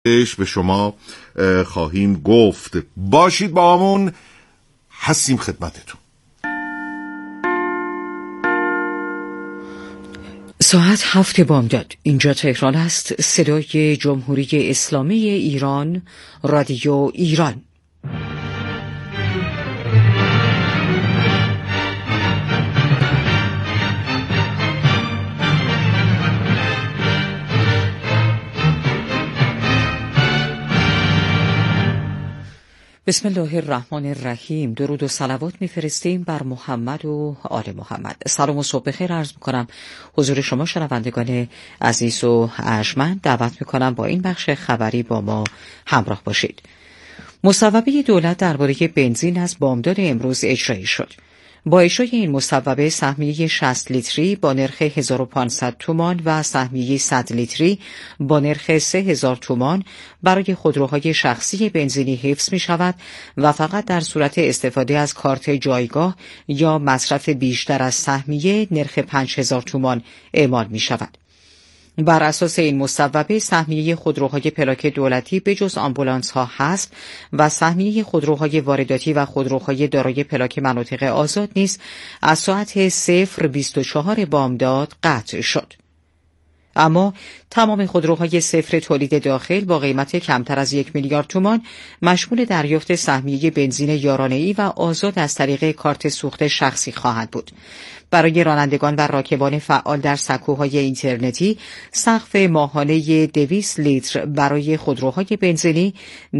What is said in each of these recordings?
به شما خواهیم گفت. باشید با همون، هستیم خدمتتون. ساعت 7 بامداد. اینجا تهران است. صدای جمهوری اسلامی ایران، رادیو ایران. بسم الله الرحمن الرحیم. درود و صلوات میفرستیم بر محمد و آل محمد. سلام و صبح بخیر عرض میکنم حضور شما شنوندگان عزیز و ارجمند. دعوت میکنم با این بخش خبری با ما همراه باشید. مصوبه دولت درباره بنزین از بامداد امروز اجرایی شد. با اجرای این مصوبه سهمیه 60 لیتری با نرخ 1500 تومان و سهمیه 100 لیتری با نرخ 3000 تومان برای خودروهای شخصی بنزینی حفظ می شود و فقط در صورت استفاده از کارت جایگاه یا مصرف بیشتر از سهمیه نرخ 5000 تومان اعمال می شود. بر اساس این مصوبه سهمیه خودروهای پلاک دولتی به جز آمبولانس ها حذف و سهمیه خودروهای وارداتی و خودروهای دارای پلاک مناطق آزاد نیز از ساعت 0:24 بامداد قطع شد. اما تمام خودروهای صفر تولید داخل با قیمت کمتر از 1 میلیارد تومان مشمول دریافت سهمیه بنزین یارانه‌ای و آزاد از طریق کارت سوخت شخصی خواهد بود. برای رانندگان و راکبان فعال در سکوهای اینترنتی سقف ماهانه 200 لیتر برای خودروهای بنزینی،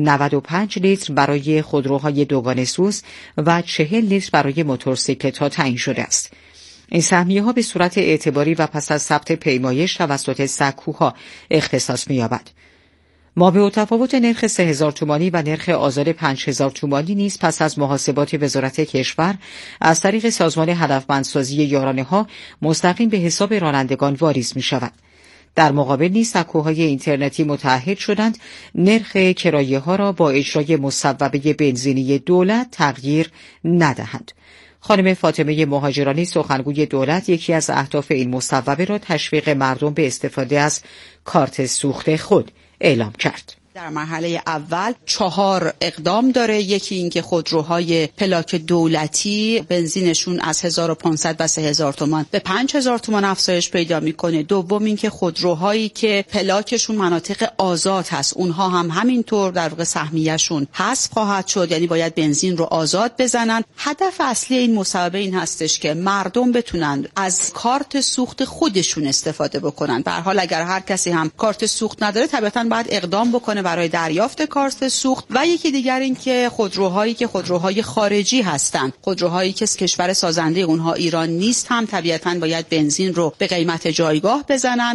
95 لیتر برای خودروهای دوگانه سوز و 40 لیتر برای موتورسیکلت‌ها تعیین شده است. این سهمیه‌ها به صورت اعتباری و پس از ثبت پیمایش توسط سکوها اختصاص می‌یابد. مابع تفاوت نرخ 3000 تومانی و نرخ آزاد 5000 تومانی نیز پس از محاسبات وزارت کشور از طریق سازمان هدفمندسازی یارانه‌ها مستقیم به حساب رانندگان واریز می‌شود. در مقابل نیز سکوهای اینترنتی متعهد شدند نرخ کرایه‌ها را با اجرای مصوبه بنزینی دولت تغییر ندهند. خانم فاطمه مهاجرانی سخنگوی دولت یکی از اهداف این مصوبه را تشویق مردم به استفاده از کارت سوخت خود اعلام کرد. در مرحله اول 4 اقدام داره. یکی این که خودروهای پلاک دولتی بنزینشون از 1500 و 3000 تومان به 5000 تومان افزایش پیدا میکنه. دوم این که خودروهایی که پلاکشون مناطق آزاد هست اونها هم همینطور در واقع سهمیه‌شون حذف خواهد شد، یعنی باید بنزین رو آزاد بزنن. هدف اصلی این مصوبه این هستش که مردم بتونن از کارت سوخت خودشون استفاده بکنن. به هر حال اگر هر کسی هم کارت سوخت نداره طبیعتاً باید اقدام بکنه برای دریافت کارت سوخت. و یکی دیگر این که خودروهای خارجی هستند، خودروهایی که کشور سازنده اونها ایران نیست هم طبیعتاً باید بنزین رو به قیمت جایگاه بزنن.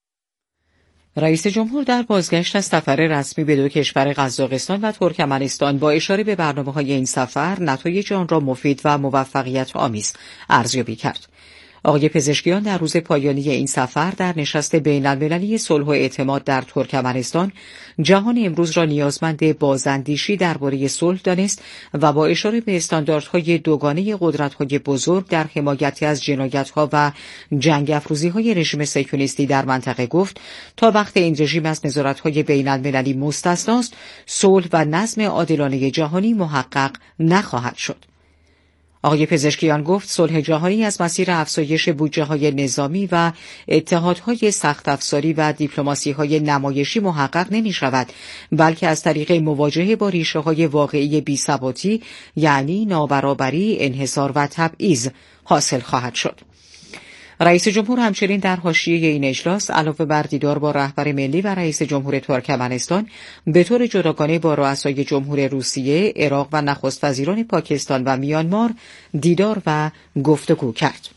رئیس جمهور در بازگشت از سفر رسمی به 2 کشور قزاقستان و ترکمنستان با اشاره به برنامه‌های این سفر نتایج آن را مفید و موفقیت آمیز ارزیابی کرد. آقای پزشکیان در روز پایانی این سفر در نشست بین‌المللی صلح و اعتماد در ترکمنستان جهان امروز را نیازمند بازاندیشی درباره صلح دانست و با اشاره به استانداردهای دوگانه قدرت‌های بزرگ در حمایت از جنایت‌ها و جنگ افروزی‌های رژیم صهیونیستی در منطقه گفت تا وقت این رژیم از نظارت‌های بین‌المللی مستثناست، صلح و نظم عادلانه جهانی محقق نخواهد شد. آقای پزشکیان گفت صلح جهانی از مسیر افزایش بودجه‌های نظامی و اتحادهای سخت افزاری و دیپلماسی‌های نمایشی محقق نمی‌شود، بلکه از طریق مواجهه با ریشه‌های واقعی بی‌ثباتی یعنی نابرابری، انحصار و تبعیض حاصل خواهد شد. رئیس جمهور همچنین در حاشیه این اجلاس علاوه بر دیدار با رهبر ملی و رئیس جمهور ترکمنستان به طور جداگانه با رؤسای جمهور روسیه، عراق و نخست وزیران پاکستان و میانمار دیدار و گفتگو کرد.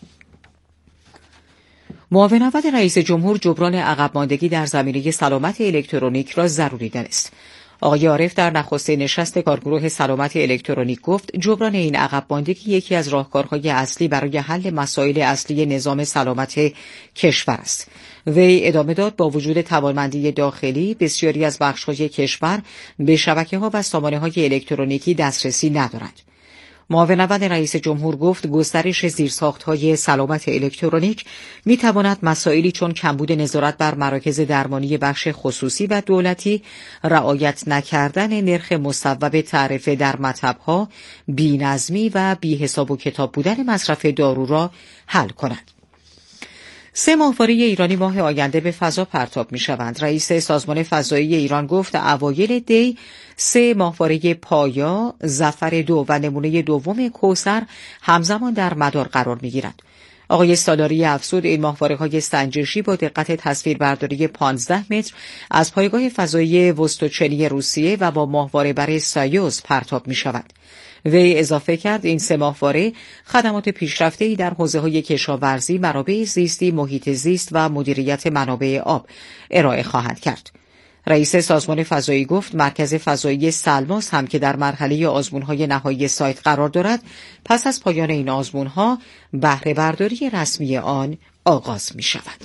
معاون اول رئیس جمهور جبران عقب ماندگی در زمینه سلامت الکترونیک را ضروری دانست. آقای عارف در نخستین نشست کارگروه سلامت الکترونیک گفت جبران این عقب ماندگی یکی از راهکارهای اصلی برای حل مسائل اصلی نظام سلامت کشور است. وی ادامه داد با وجود توانمندی داخلی بسیاری از بخش‌های کشور به شبکه‌ها و سامانه‌های الکترونیکی دسترسی ندارند. معاون اول رئیس جمهور گفت گسترش زیرساخت‌های سلامت الکترونیک می‌تواند مسائلی چون کمبود نظارت بر مراکز درمانی بخش خصوصی و دولتی، رعایت نکردن نرخ مصوب تعرفه در مطب‌ها، بی‌نظمی و بی‌حساب و کتاب بودن مصرف دارو را حل کند. 3 ماهواره ایرانی ماه آینده به فضا پرتاب می‌شوند. رئیس سازمان فضایی ایران گفت اوایل دی 3 ماهواره پایا، ظفر 2 و نمونه دوم کوثر همزمان در مدار قرار می‌گیرند. آقای سالاری افزود این ماهواره‌های سنجشی با دقت تصویربرداری 15 متر از پایگاه فضایی وستوچنی روسیه و با ماهواره بر سایوز پرتاب می‌شوند. وی اضافه کرد این 3 ماهواره خدمات پیشرفته‌ای در حوزه‌های کشاورزی، منابع زیستی، محیط زیست و مدیریت منابع آب ارائه خواهند کرد. رئیس سازمان فضایی گفت مرکز فضایی سلماس هم که در مرحله آزمون‌های نهایی سایت قرار دارد، پس از پایان این آزمون‌ها بهره برداری رسمی آن آغاز می‌شود.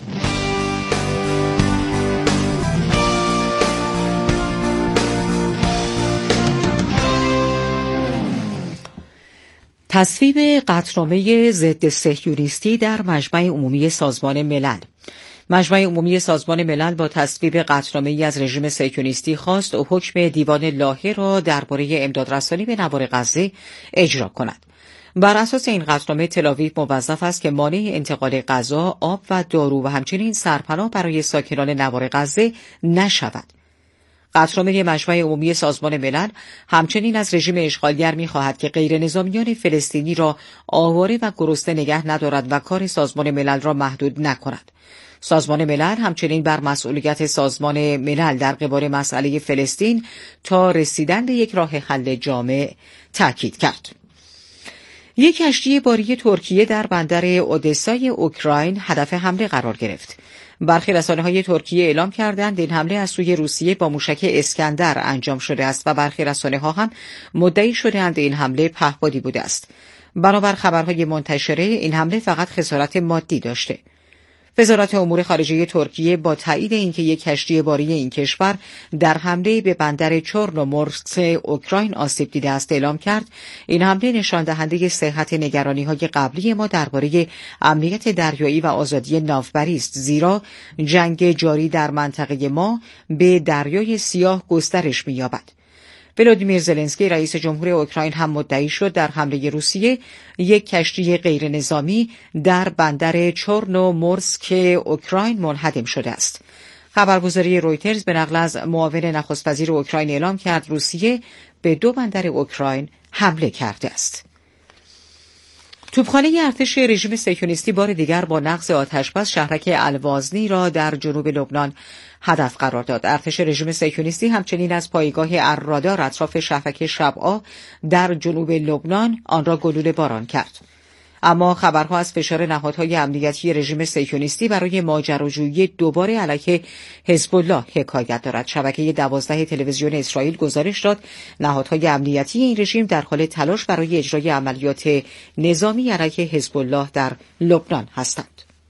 تصویب قطعنامه ضد صهیونیستی در مجمع عمومی سازمان ملل. مجمع عمومی سازمان ملل با تصویب قطعنامه‌ای از رژیم صهیونیستی خواست حکم دیوان لاهه را درباره امدادرسانی به نوار غزه اجرا کند. بر اساس این قطعنامه تل‌آویو موظف است که مانع انتقال غذا، آب و دارو و همچنین سرپناه برای ساکنان نوار غزه نشود. قطعنامه مجمع عمومی سازمان ملل همچنین از رژیم اشغالگر می‌خواهد که غیر نظامیان فلسطینی را آواره و گرسنه نگه ندارد و کار سازمان ملل را محدود نکند. سازمان ملل همچنین بر مسئولیت سازمان ملل در قبال مسئله فلسطین تا رسیدن به یک راه حل جامع تاکید کرد. یک کشتی باری ترکیه در بندر اودسای اوکراین هدف حمله قرار گرفت. برخی رسانه‌های ترکیه اعلام کردند این حمله از سوی روسیه با موشک اسکندر انجام شده است و برخی رسانه‌ها هم مدعی شده‌اند این حمله پهپادی بوده است. بنابر خبرهای منتشره این حمله فقط خسارت مادی داشته. وزارت امور خارجه ترکیه با تایید اینکه یک کشتی باری این کشور در حمله به بندر چورنومورسک اوکراین آسیب دیده است اعلام کرد این حمله نشان دهنده صحت نگرانی‌های قبلی ما درباره امنیت دریایی و آزادی ناوبری است، زیرا جنگ جاری در منطقه ما به دریای سیاه گسترش می‌یابد. ولادیمیر زلنسکی رئیس جمهور اوکراین هم مدعی شد در حمله روسیه یک کشتی غیر نظامی در بندر چورنومورسک اوکراین منهدم شده است. خبرگزاری رویترز به نقل از معاون نخست وزیر اوکراین اعلام کرد روسیه به 2 بندر اوکراین حمله کرده است. توپخانه ارتش رژیم صهیونیستی بار دیگر با نقض آتشبس شهرک الوازنی را در جنوب لبنان هدف قرار داد. ارتش رژیم صهیونیستی همچنین از پایگاه الرادار اطراف شهرک شبعا در جنوب لبنان آن را گلوله باران کرد. اما خبرها از فشار نهادهای امنیتی رژیم صهیونیستی برای ماجراجویی دوباره علیه حزب الله حکایت دارد. شبکه 12 تلویزیون اسرائیل گزارش داد نهادهای امنیتی این رژیم در حال تلاش برای اجرای عملیات نظامی علیه حزب الله در لبنان هستند.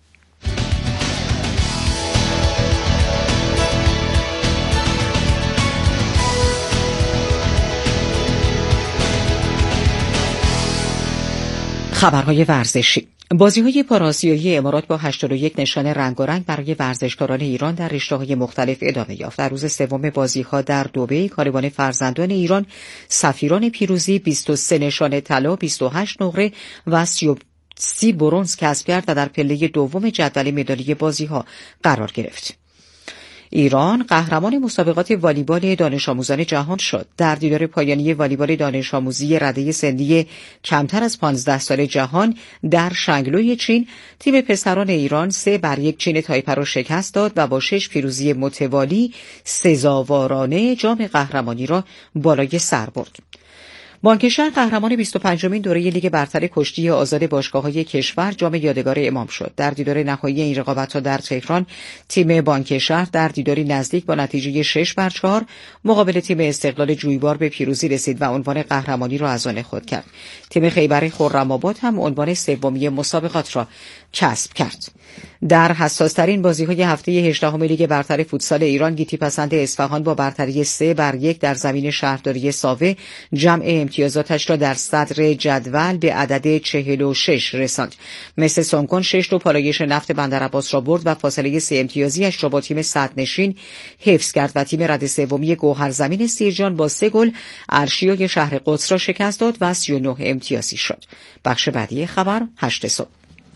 خبرهای ورزشی. بازی‌های پاراسیایی امارات با 81 نشان رنگارنگ برای ورزشکاران ایران در رشته‌های مختلف ادامه یافت. در روز سوم بازی‌ها در دبی کاروان فرزندان ایران سفیران پیروزی 23 نشان طلا، 28 نقره و 30 برنز کسب کرد و در پله دوم جدول مدالی بازی‌ها قرار گرفت. ایران قهرمان مسابقات والیبال دانش آموزان جهان شد. در دیدار پایانی والیبال دانش آموزی رده سنی کمتر از 15 سال جهان در شنگلوی چین، تیم پسران ایران 3-1 چین تایپه را شکست داد و با 6 پیروزی متوالی سزاوارانه جام قهرمانی را بالای سر برد. بانک شهر قهرمان 25مین دوره لیگ برتر کشتی آزاد باشگاه‌های کشور جام یادگار امام شد. در دیدار نهایی این رقابت‌ها در تهران تیم بانک شهر در دیداری نزدیک با نتیجه 6-4 مقابل تیم استقلال جویبار به پیروزی رسید و عنوان قهرمانی را از آن خود کرد. تیم خیبر خرم‌آباد هم عنوان سومی مسابقات را کسب کرد. در حساس‌ترین بازی‌های هفته 18 لیگ برتر فوتسال ایران گیتی پسند اصفهان با برتری 3-1 در زمین شهرداری ساوه جمع امتیازاتش را در صدر جدول به عدد 46 رساند. مثل سونکن 6 تا پالایش نفت بندرعباس را برد و فاصله 3 امتیازیش را با تیم صدرنشین حفظ کرد و تیم رده سومی گوهرزمین سیرجان با 3 گل ارشیای شهر قدس را شکست داد و 39 امتیازی شد. بخش بعدی خبر 8 صبح.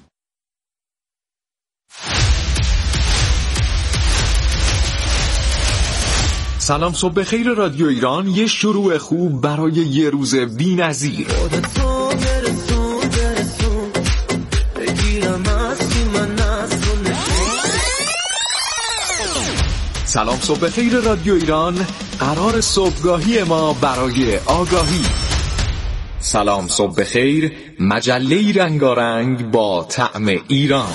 سلام صبح بخیر رادیو ایران، یه شروع خوب برای یه روز بی‌نظیر. سلام صبح بخیر رادیو ایران، قرار صبحگاهی ما برای آگاهی. سلام صبح بخیر، مجله رنگارنگ با طعم ایران.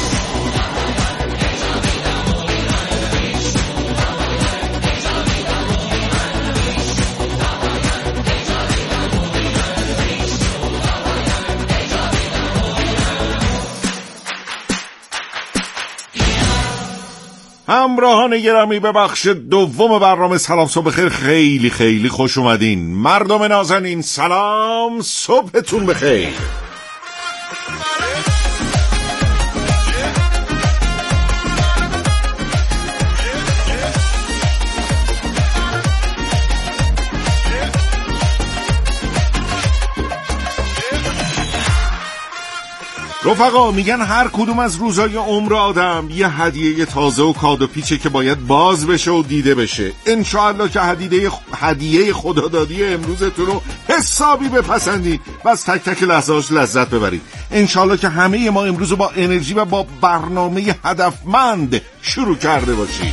همراهان گرامی، به بخش دوم برنامه سلام صبح بخیر خیلی خیلی خوش اومدین. مردم نازنین سلام صبحتون بخیر. رفقا، میگن هر کدوم از روزای عمر آدم یه هدیه تازه و کادو پیچه که باید باز بشه و دیده بشه. انشاءالله که هدیه خدادادی امروزتون رو حسابی بپسندید و از تک تک لحظه‌اش لذت ببرید. انشاءالله که همه ما امروز با انرژی و با برنامه هدفمند شروع کرده باشیم.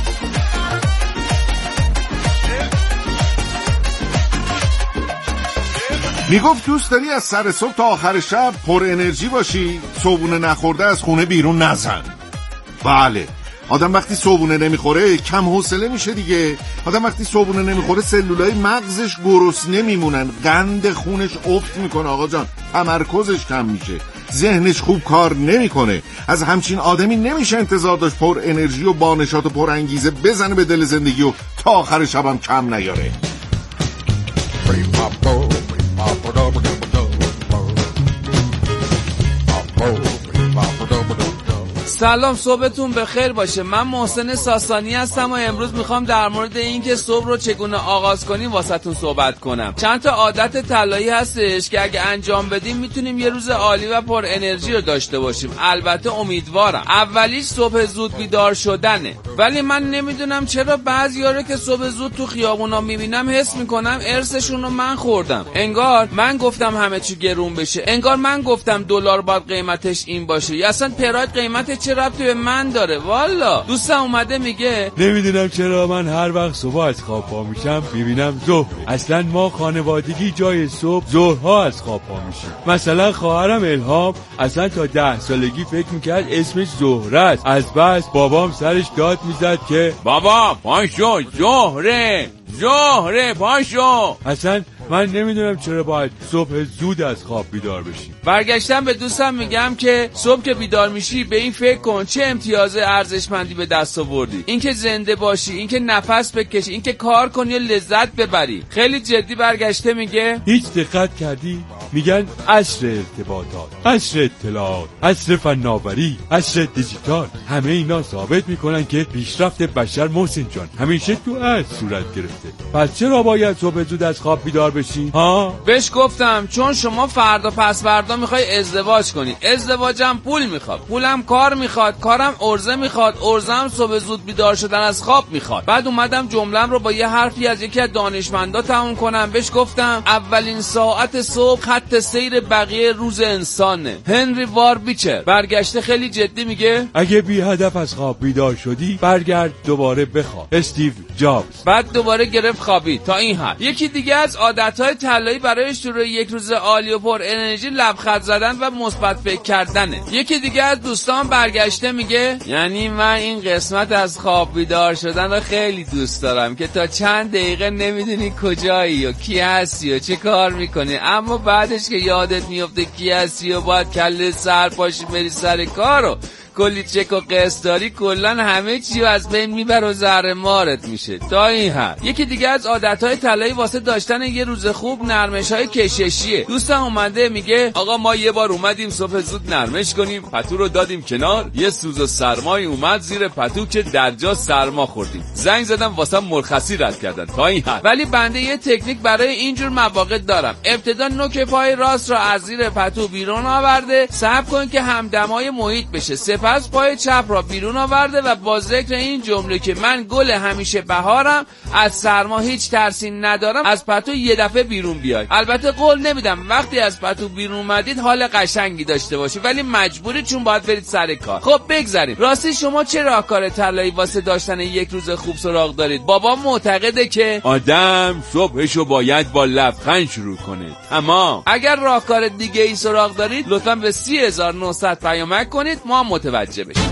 میگفت دوست داری از سر صبح تا آخر شب پر انرژی باشی، صبحونه نخورده از خونه بیرون نزن. بله، آدم وقتی صبحونه نمیخوره کم حوصله میشه دیگه. آدم وقتی صبحونه نمیخوره سلولای مغزش گرسنه میمونن، قند خونش افت میکنه آقا جان، تمرکزش کم میشه، ذهنش خوب کار نمیکنه. از همچین آدمی نمیشه انتظار داشت پر انرژی و با نشاط و پر انگیزه بزنه به دل زندگی و تا آخر شبم کم نیاره. سلام، صبحتون بخیر باشه. من محسن ساسانی هستم و امروز میخوام در مورد این که صبح رو چگونه آغاز کنیم واسهتون صحبت کنم. چند تا عادت طلایی هستش که اگه انجام بدیم میتونیم یه روز عالی و پر انرژی رو داشته باشیم. البته امیدوارم. اولیش صبح زود بیدار شدنه. ولی من نمیدونم چرا بعضیا رو که صبح زود تو خیابونا میبینم حس میکنم ارثشون رو من خوردم. انگار من گفتم همه چی گرون بشه، انگار من گفتم دلار باید قیمتش این باشه، یا اصلا پراید قیمت چه ربطی به من داره. والا دوستم اومده میگه نمیدونم چرا من هر وقت صبح از خواب پا میشم میبینم ظهر. اصلا ما خانوادگی جای صبح ظهرها از خواب پا میشیم. مثلا خواهرم الهام اصلا تا 10 سالگی فکر میکرد اسمش زهره است. از بس بابام سرش داد میزد که بابا پاشو زهره پاشو. اصلا من نمیدونم چرا باید صبح زود از خواب بیدار بشی. برگشتم به دوستم میگم که صبح که بیدار میشی به این فکر کن چه امتیاز ارزشمندی به دست آوردی. اینکه زنده باشی، اینکه نفس بکشی، اینکه کار کنی و لذت ببری. خیلی جدی برگشته میگه هیچ دقت کردی؟ میگن عصر ارتباطات، عصر اطلاعات، عصر فناوری، عصر دیجیتال، همه اینا ثابت میکنن که پیشرفت بشر محسن جان همیشه تو عصر صورت گرفته. پس چرا باید صبح زود از خواب بیدار بشی؟ ها؟ بهش گفتم چون شما فردا پس فردا میخوای ازدواج کنی، ازدواجم پول میخواد، پولم کار میخواد، کارم ارزه میخواد، ارزم صبح زود بیدار شدن از خواب میخواد. بعد اومدم جمله‌ام رو با یه حرفی از یکی از دانشمندا تموم کنم. بهش گفتم اولین ساعت صبح خط سیر بقیه روز انسانه. هنری واربیچر. برگشته خیلی جدی میگه اگه بی هدف از خواب بیدار شدی برگرد دوباره بخواب. استیو جابز. بعد دوباره گرفت خوابید. تا این حد. یکی دیگه از عادتهای طلایی برای شروع یک روز عالی و پر انرژی لبخند زدن و مثبت فکر کردنه. یکی دیگه از دوستان برگشته میگه یعنی من این قسمت از خواب بیدار شدن رو خیلی دوست دارم که تا چند دقیقه نمیدونی کجایی و کی هستی و چه کار میکنی، اما بعدش که یادت میفته کی هستی و باید کله سر پاشی بری سر کارو کلی چک و قسطداری کلن همه چی از بین میبر و ذره مارت میشه. تا این حد. یکی دیگه از عادتهای طلایی واسه داشتن یه روز خوب نرمش‌های کششیه. دوستم اومده میگه آقا ما یه بار اومدیم صبح زود نرمش کنیم، پتو رو دادیم کنار، یه سوز و سرمایی اومد زیر پتو که درجا سرما خوردیم. زنگ زدم واسه مرخصی رد کردن. تا این حد. ولی بنده یه تکنیک برای اینجور مواقع دارم. ابتدا نوک پای راست را از زیر پتو بیرون آورده، صبر کن که همدمای محیط بشه. سپس پای چپ را بیرون آورده و با ذکر این جمله که من گل همیشه بهارم، از سرما هیچ ترسی ندارم، از پتو یه دفعه بیرون بیای. البته قول نمیدم وقتی از پتو بیرون اومدید حال قشنگی داشته باشی، ولی مجبوری چون باید برید سر کار. خب بگذاریم. راستی شما چه راهکار طلایی واسه داشتن یک روز خوب سراغ دارید؟ بابا معتقده که آدم صبحشو باید با لبخند شروع کنه. تمام. اگر راهکار دیگه ای سراغ دارید لطفاً به 30900 پیامک کنید ما متوجه بشیم.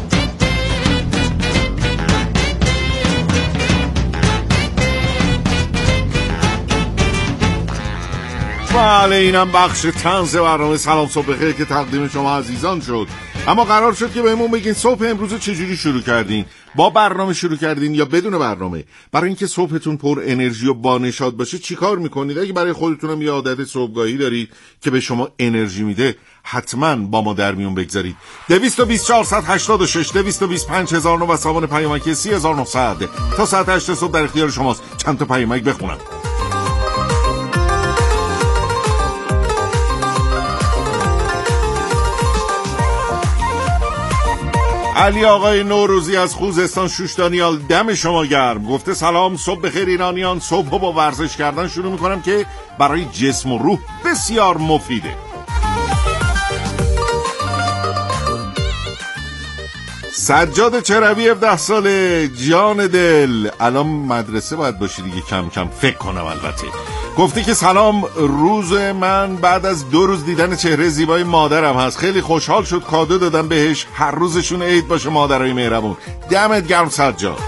بله اینم بخش طنز برنامه سلام صبح بخیر که تقدیم شما عزیزان شد. اما قرار شد که بهمون بگین صبح امروز چجوری شروع کردین؟ با برنامه شروع کردین یا بدون برنامه؟ برای اینکه صبحتون پر انرژی و با نشاط باشه چیکار میکنید؟ اگه برای خودتونم یه عادت صبحگاهی دارید که به شما انرژی میده حتما با ما در میون بگذارید. 22486 225009 و سامان پیامکی 3900 تا ساعت 8 صبح در اختیار شماست. چند تا پیامک بخونم. علی آقای نوروزی از خوزستان شوشتانیال دم شما گرم. گفته سلام صبح بخیر ایرانیان. صبح با ورزش کردن شروع میکنم که برای جسم و روح بسیار مفیده. سجاد چربی 17 ساله جان دل، الان مدرسه باید باشی دیگه کم کم فکر کنم. البته گفته که سلام، روز من بعد از 2 روز دیدن چهره زیبای مادرم هست. خیلی خوشحال شد، کادو دادم بهش، هر روزشون عید باشه مادرای مهربون. دمت گرم سجاد.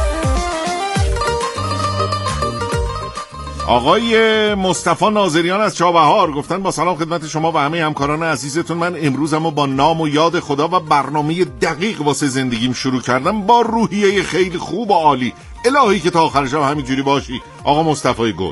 آقای مصطفی ناظریان از چابهار گفتن با سلام خدمت شما و همه همکاران عزیزتون. من امروزمو با نام و یاد خدا و برنامه دقیق واسه زندگیم شروع کردم با روحیه خیلی خوب و عالی. الهی که تا آخر شب همینجوری باشی. آقا مصطفی گل.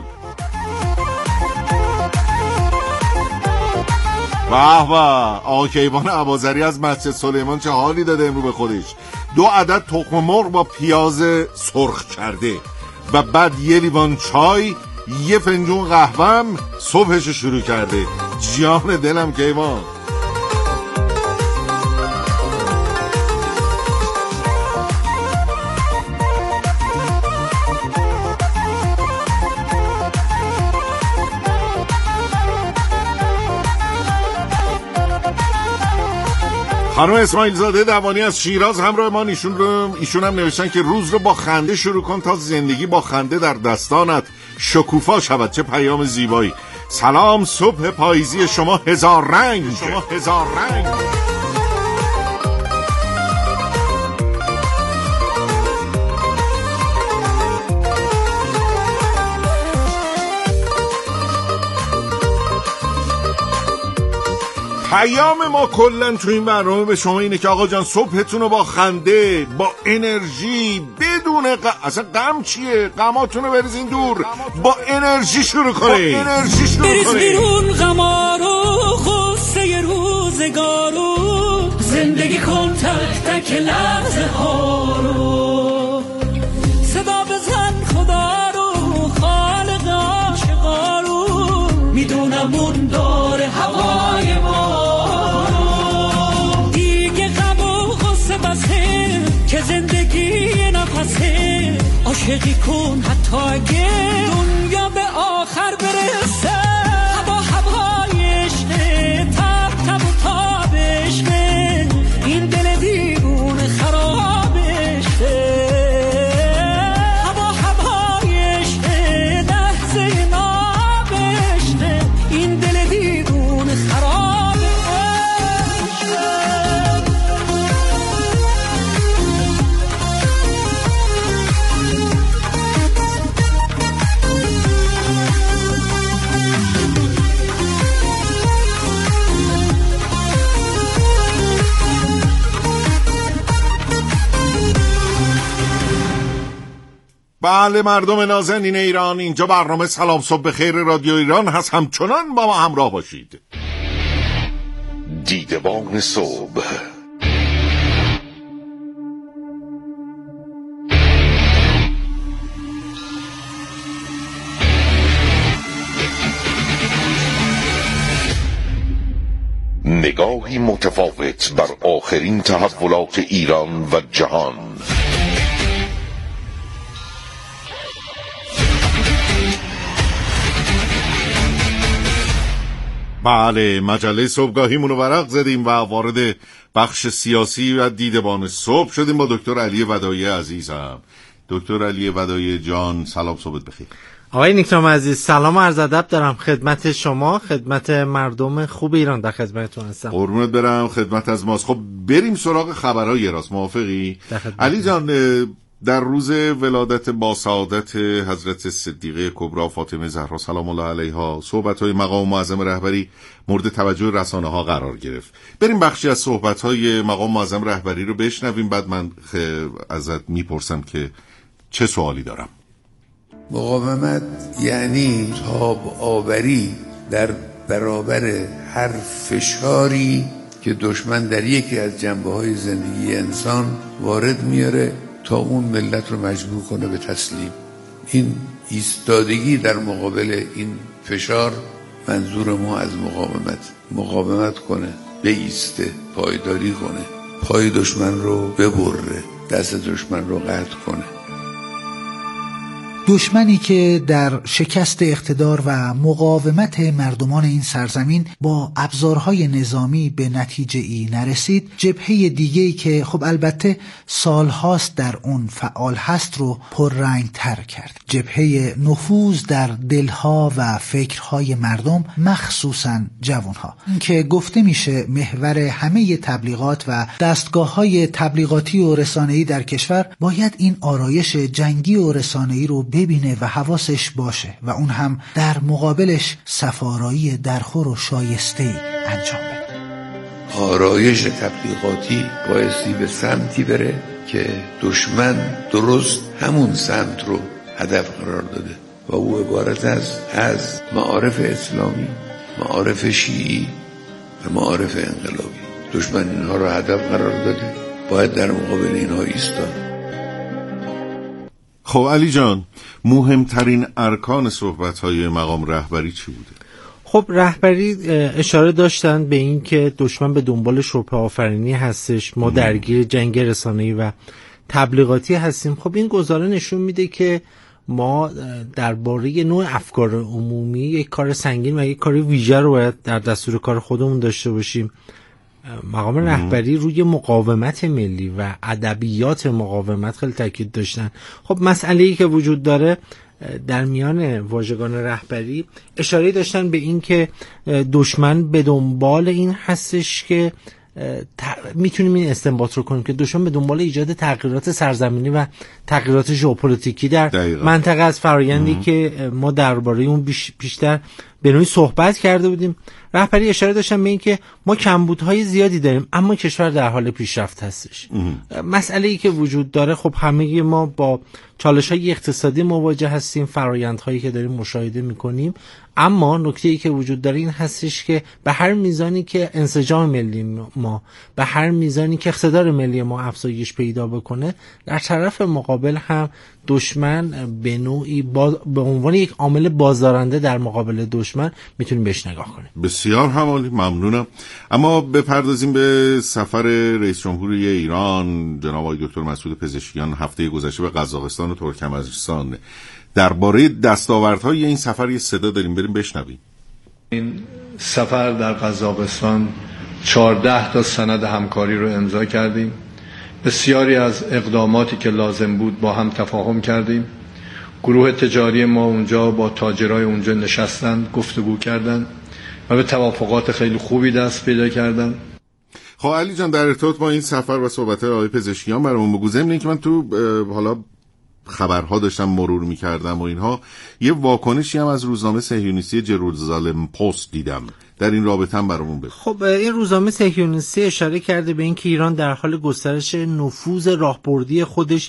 واه واه، آقا کیوان عبازری از مسجد سلیمان چه حالی داده امرو به خودش. 2 عدد تخم مرغ با پیاز سرخ کرده و بعد 1 لیوان چای، 1 فنجون قهوه‌ام صبحش شروع کرده. جان دلم کیوان. خانم اسماعیل زاده دوانی از شیراز همراه ما. ایشون هم نوشتن که روز رو با خنده شروع کن تا زندگی با خنده در دستانت شکوفا شود. چه پیام زیبایی. سلام صبح پاییزی شما هزار رنگ. پیام ما کلن تو این برنامه به شما اینه که آقا جان صبحتون رو با خنده، با انرژی، بدون اصلا غم چیه؟ غماتون رو بریزین دور، با انرژی شروع کنید. بریز بیرون غما رو، غصه روزگارو، زندگی کن تک تک لحظه ها رو، صدا بزن خدا رو، خالق عاشقا رو، میدونم اون داره هوای ما رو، دیگه غم و غصه بسه که زندگی نفسه، عاشقی کن حتی اگه دنیا به آخر برسه، هوای عشقه، تب تب و تاب عشقه، این دل دیوونه خراب عشقه، هوای عشقه، لحظه ناب عشقه، این دل دیوونه خراب عشقه. بله مردم نازنین ایران، اینجا برنامه سلام صبح بخیر رادیو ایران هست. همچنان با ما همراه باشید. دیدبان صبح. نگاهی متفاوت بر آخرین تحولات ایران و جهان. بله، مجله صبحگاهیمون رو ورق زدیم و وارد بخش سیاسی و دیدبان صبح شدیم با دکتر علی ودایی عزیزم. دکتر علی ودایی جان، سلام، صبحت بخیر. آقای نیکنام عزیز، سلام و عرض ادب دارم خدمت شما، خدمت مردم خوب ایران. در خدمتتون هستم. قربونت برم، خدمت از ماست. خب بریم سراغ خبرهای راست، موافقی؟ علی جان، در روز ولادت با سعادت حضرت صدیقه کبری فاطمه زهرا سلام الله علیها، صحبت‌های مقام معظم رهبری مورد توجه رسانه‌ها قرار گرفت. بریم بخشی از صحبت‌های مقام معظم رهبری رو بشنویم، بعد من ازت میپرسم که چه سوالی دارم. مقاومت یعنی تاب آوری در برابر هر فشاری که دشمن در یکی از جنبه‌های زندگی انسان وارد میاره تا اون ملت رو مجبور کنه به تسلیم. این ایستادگی در مقابل این فشار منظور ما از مقاومت کنه، بایسته، پایداری کنه، پای دشمن رو ببره، دست دشمن رو قطع کنه. دشمنی که در شکست اقتدار و مقاومت مردمان این سرزمین با ابزارهای نظامی به نتیجه ای نرسید، جبهه دیگه‌ای که خب البته سالهاست در اون فعال هست رو پررنگ تر کرد. جبهه نفوذ در دلها و فکرهای مردم، مخصوصاً جوانها، که گفته میشه محور همه تبلیغات و دستگاه‌های تبلیغاتی و رسانه‌ای در کشور باید این آرایش جنگی و رسانه‌ای رو ببینه و حواسش باشه و اون هم در مقابلش صفارایی درخور و شایسته‌ای انجام بده. آرایش تبلیغاتی بایستی به سمتی بره که دشمن درست همون سمت رو هدف قرار داده و او عبارت است از معارف اسلامی، معارف شیعی و معارف انقلابی. دشمن اینها رو هدف قرار داده، باید در مقابل اینها ایستاد. خب علی جان، مهمترین ارکان صحبت‌های مقام رهبری چی بوده؟ خب رهبری اشاره داشتن به این که دشمن به دنبال شبهه آفرینی هستش، ما درگیر جنگ رسانه‌ای و تبلیغاتی هستیم. خب این گزاره نشون میده که ما درباره نوع افکار عمومی یک کار سنگین و یک کار ویژه رو باید در دستور کار خودمون داشته باشیم. مقام رهبری روی مقاومت ملی و ادبیات مقاومت خیلی تاکید داشتن. خب مسئله‌ای که وجود داره در میان واژگان رهبری، اشاره داشتن به این که دشمن به دنبال این هستش که میتونیم این استنباط رو کنیم که دشمن به دنبال ایجاد تغییرات سرزمینی و تغییرات ژئوپلیتیکی در منطقه از فرآیندی که ما درباره اون بیشتر به نوعی صحبت کرده بودیم. رهبری اشاره داشتن به این که ما کمبودهای زیادی داریم اما کشور در حال پیشرفت هستش. مسئله‌ای که وجود داره، خب همه ما با چالش‌های اقتصادی مواجه هستیم، فرآیندهایی که داریم مشاهده می‌کنیم، اما نکته‌ای که وجود داره این هستش که به هر میزانی که انسجام ملی ما، به هر میزانی که اقتدار ملی ما افزایش پیدا بکنه، در طرف مقابل هم دشمن به نوعی به عنوان یک عامل بازدارنده در مقابل دشمن میتونیم بهش نگاه کنیم. بسیار همالی، ممنونم. اما بپردازیم به سفر رئیس جمهوری ایران جناب آقای دکتر مسعود پزشکیان هفته گذشته به قزاقستان و ترکمنستان. درباره دستاوردهای این سفر یه صدا داریم، بریم بشنویم. این سفر در قزاقستان 14 تا سند همکاری رو امضا کردیم. بسیاری از اقداماتی که لازم بود با هم تفاهم کردیم. گروه تجاری ما اونجا با تاجرای اونجا نشستند، گفتگو کردند و به توافقات خیلی خوبی دست پیدا کردند. خب علی جان، در ارتباط با این سفر و صحبت‌های آقای پزشکیان برامون بگو. ضمن اینکه من تو حالا خبرها داشتم مرور می‌کردم و اینها، یه واکنشی هم از روزنامه صهیونیستی جروزالم پست دیدم. در این رابطه هم برامون بگو. خب این روزنامه صهیونیستی اشاره کرده به اینکه ایران در حال گسترش نفوذ راهبردی خودش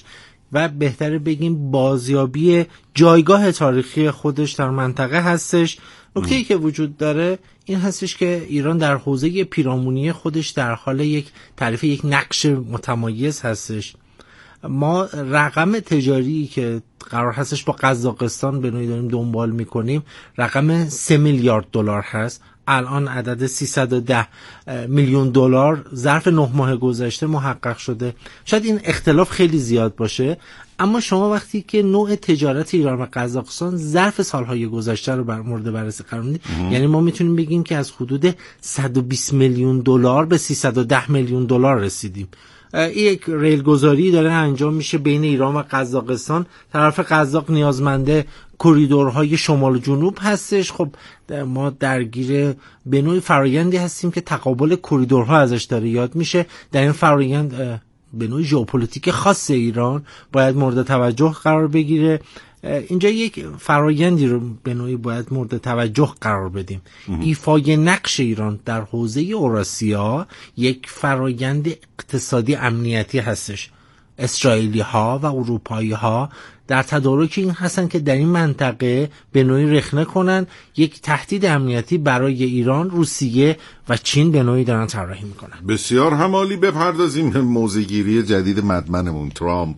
و بهتره بگیم بازیابی جایگاه تاریخی خودش در منطقه هستش. نکته‌ای که وجود داره این هستش که ایران در حوزه پیرامونی خودش در حال تعریف یک نقش متمایز هستش. ما رقم تجاری که قرار هستش با قزاقستان به نوعی داریم دنبال میکنیم رقم 3 میلیارد دلار هست. الان عدد 310 میلیون دلار ظرف 9 ماه گذشته محقق شده. شاید این اختلاف خیلی زیاد باشه، اما شما وقتی که نوع تجارت ایران و قزاقستان ظرف سالهای گذشته رو مورد بررسی قرار میدید، یعنی ما میتونیم بگیم که از حدود 120 میلیون دلار به 310 میلیون دلار رسیدیم. یک ریلگذاری داره انجام میشه بین ایران و قزاقستان. طرف قزاق نیازمنده کریدورهای شمال و جنوب هستش. خب ما درگیر به نوعی فرآیندی هستیم که تقابل کریدورها ازش داره یاد میشه. در این فرآیند به نوعی ژئوپلیتیک خاص ایران باید مورد توجه قرار بگیره. اینجا یک فرآیندی رو به نوعی باید مورد توجه قرار بدیم. ایفای نقش ایران در حوزه اوراسیا یک فرآیند اقتصادی امنیتی هستش. اسرائیلی ها و اروپایی ها در تدارک این هستن که در این منطقه به نوعی رخنه کنن. یک تهدید امنیتی برای ایران، روسیه و چین به نوعی دارن طراحی میکنن. بسیار همالی. بپردازیم به موضع‌گیری جدید مدمنمون ترامپ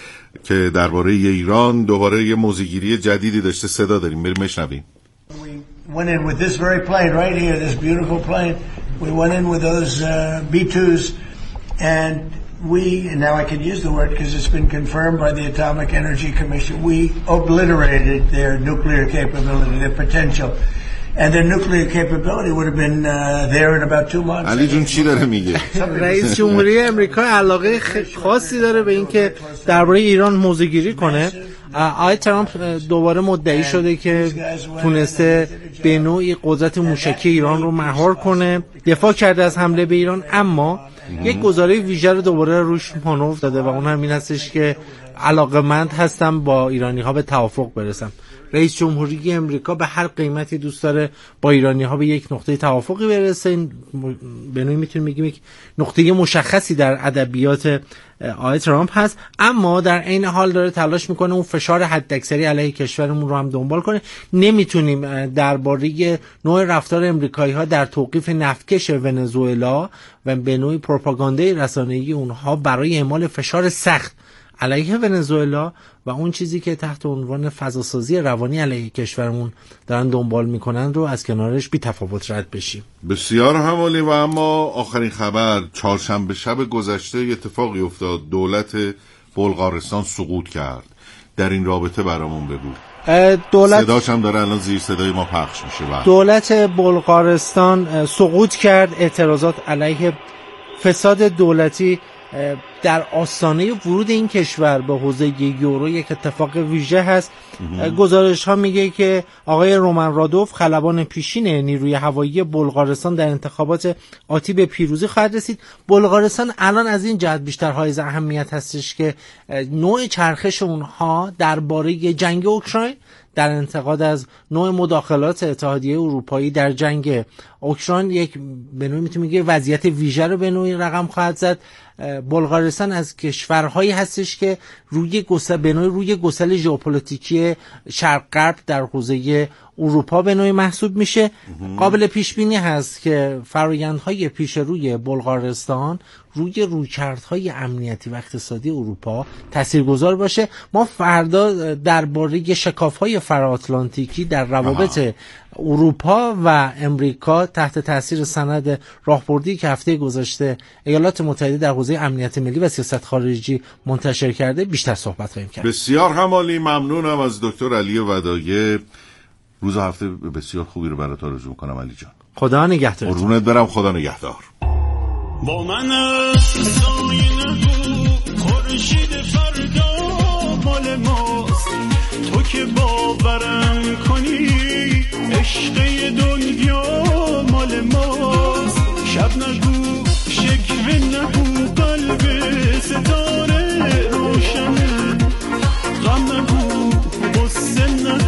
که درباره ایران دوباره یه موضع‌گیری جدیدی داشته. صدا داریم، بریم بشنویم. Went in with this very plane right here, this beautiful plane. We went in with those B-2s, and and now I can use the word because it's been confirmed by the Atomic Energy Commission, we obliterated their nuclear capability, their potential. And their nuclear capability would have been there in about 2 months. علی جون چی داره میگه؟ رئیس جمهوری امریکا علاقه خاصی داره به اینکه درباره ایران موضع‌گیری کنه. آقای ترامپ دوباره مدعی شده که تونسته به نوعی قدرت موشکی ایران رو مهار کنه، دفاع کرده از حمله به ایران، اما یک گزاره ویژه رو دوباره روش پانوف داده و اون هم این هستش که علاقمند هستم با ایرانی ها به توافق برسم. رئیس جمهوری امریکا به هر قیمتی دوست داره با ایرانی ها به یک نقطه توافقی برسه. به نوعی میتونیم بگیم یک نقطه مشخصی در ادبیات آقای ترامپ هست، اما در عین حال داره تلاش میکنه اون فشار حداکثری علیه کشورمون رو هم دنبال کنه. نمیتونیم درباره نوع رفتار امریکایی ها در توقیف نفتکش ونزوئلا و به نوعی پروپاگاندای رسانه‌ای اونها برای اعمال فشار سخت علیه ونزوئلا و اون چیزی که تحت عنوان فضاسازی روانی علیه کشورمون دارن دنبال میکنن رو از کنارش بی تفاوت رد بشیم. بسیار همالی. و اما آخرین خبر، چهارشنبه شب گذشته اتفاقی افتاد. دولت بلغارستان سقوط کرد. در این رابطه برامون بگو. صداش هم داره الان زیر صدای ما پخش میشه. دولت بلغارستان سقوط کرد. اعتراضات علیه فساد دولتی در آستانه ورود این کشور به حوزه یورو یک اتفاق ویژه هست. گزارش ها میگه که آقای رومن رادوف خلبان پیشین نیروی هوایی بلغارستان در انتخابات آتی به پیروزی خواهد رسید. بلغارستان الان از این جهت بیشتر حائز اهمیت هستش که نوع چرخش اونها درباره جنگ اوکراین در انتقاد از نوع مداخلات اتحادیه اروپایی در جنگ اوکراین یک به نوعی میتونیم بگیم وضعیت ویژه رو به نوعی رقم خواهد زد. بلغارستان از کشورهایی هستش که روی گسل ژئوپلیتیکی شرق غرب در حوزه اروپا به نوعی محسوب میشه. قابل پیش بینی هست که فرآیندهای پیش روی بلغارستان روی رویکردهای امنیتی و اقتصادی اروپا تاثیرگذار باشه. ما فردا درباره شکاف‌های فراتلانتیکی در روابط اروپا و امریکا تحت تاثیر سند راهبردی که هفته گذشته ایالات متحده در حوزه امنیت ملی و سیاست خارجی منتشر کرده بیشتر صحبت خواهیم کرد. بسیار همالی. ممنونم از دکتر علی ودایع. روز و هفته بسیار خوبی رو برات آرزو می‌کنم علی جان. خدا نگهدار. قربونت برم. خدا نگهدار. با من زاینه خورشید فردا مال ماست، تو که باورم کنی عشق دنیا مال ماست. شب نگو شکوه نگو قلب ستاره روشنه، غم نگو غصه نگو